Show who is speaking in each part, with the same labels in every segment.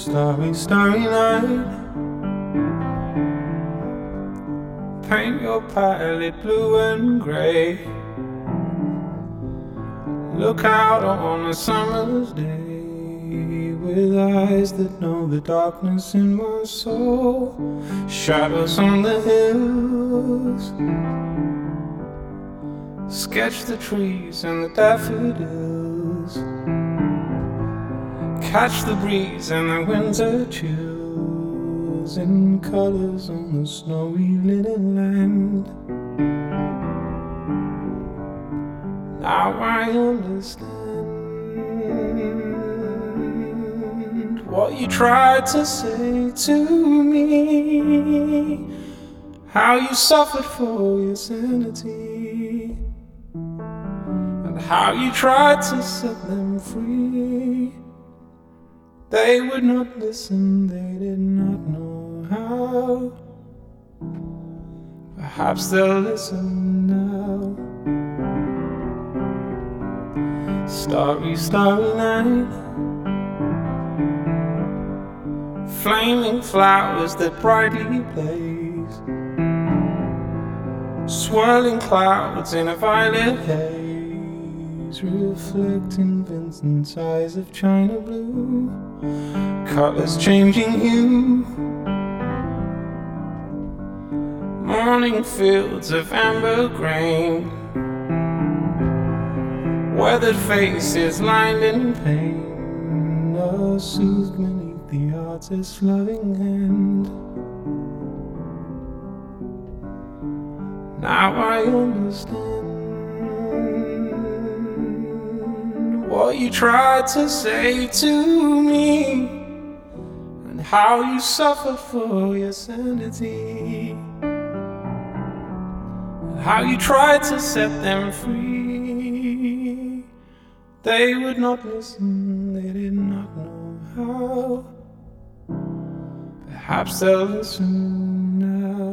Speaker 1: starry, starry night. Paint your palette blue and grey. Look out on a summer's day with eyes that know the darkness in my soul. Shadows on the hills. Sketch the trees and the daffodils. Catch the breeze and the winter chills in colors on the snowy linen land. Now I understand what you tried to say to me, how you suffered for your sanity, and how you tried to set them free. They would not listen, they did not know how. Perhaps they'll listen now. Starry, starry night. Flaming flowers that brightly blaze. Swirling clouds in a violet haze, reflecting Vincent's eyes of china blue. Colors changing hue. Morning fields of amber grain. Weathered faces lined in pain are soothed beneath the artist's loving hand. Now I understand what you tried to say to me, and how you suffered for your sanity, and how you tried to set them free. They would not listen, they did not know how. Perhaps they'll listen now.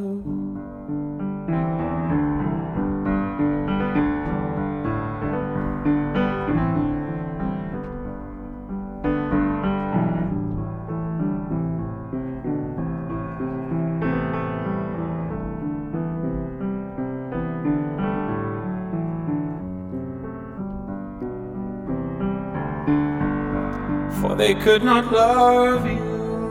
Speaker 1: For they could not love you,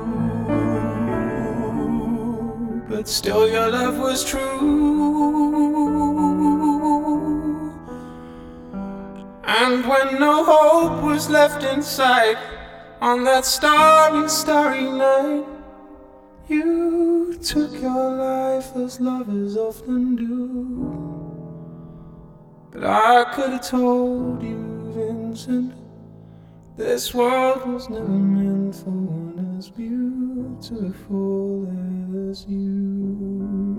Speaker 1: but still your love was true. And when no hope was left in sight, on that starry, starry night, you took your life as lovers often do. But I could have told you, Vincent, this world was never meant for one as beautiful as you.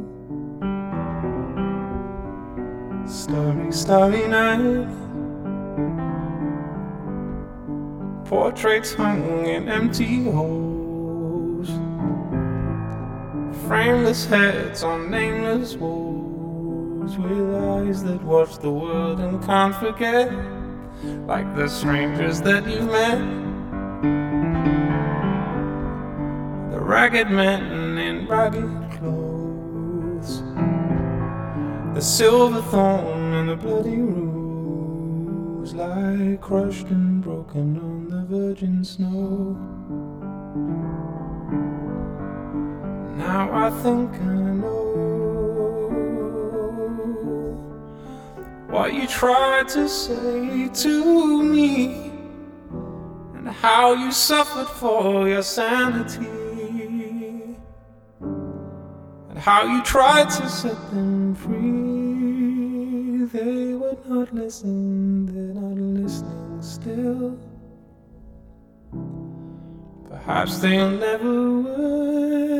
Speaker 1: Starry, starry night. Portraits hung in empty halls. Frameless heads on nameless walls, with eyes that watch the world and can't forget, like the strangers that you've met. The ragged men in ragged clothes, the silver thorn and the bloody rose lie crushed and broken on the virgin snow. Now I think I know what you tried to say to me, and how you suffered for your sanity, and how you tried to set them free. They would not listen, they're not listening still. Perhaps they'll never will.